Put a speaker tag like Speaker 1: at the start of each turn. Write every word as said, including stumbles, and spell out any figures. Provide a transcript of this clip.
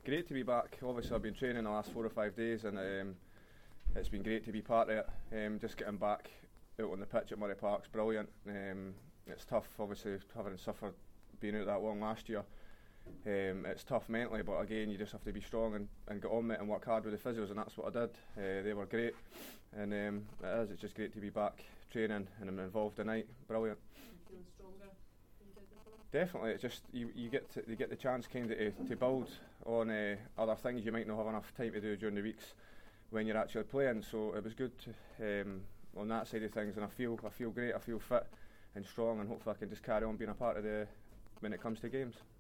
Speaker 1: great to be back. Obviously, I've been training the last four or five days, and um, it's been great to be part of it. Um, just getting back out on the pitch at Murray Park's brilliant. Um, it's tough, obviously, having suffered being out that long last year. Um, it's tough mentally, but again, you just have to be strong and, and get on with it and work hard with the physios, and that's what I did. Uh, they were great, and um, it is. It's just great to be back training, and I'm involved tonight. Brilliant.
Speaker 2: Feeling stronger than you did before?
Speaker 1: Definitely, it's just you, you get to, you get the chance kind of to, to build on uh, other things you might not have enough time to do during the weeks when you're actually playing. So it was good to, um, on that side of things, and I feel I feel great. I feel fit and strong, and hopefully I can just carry on being a part of the when it comes to games.